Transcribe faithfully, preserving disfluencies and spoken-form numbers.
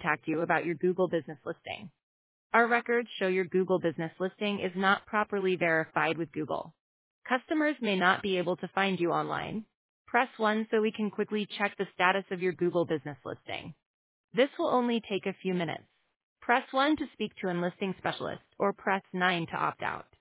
contact you about your Google business listing. Our records show your Google business listing is not properly verified with Google. Customers may not be able to find you online. Press one so we can quickly check the status of your Google business listing. This will only take a few minutes. Press one to speak to a listing specialist or press nine to opt out.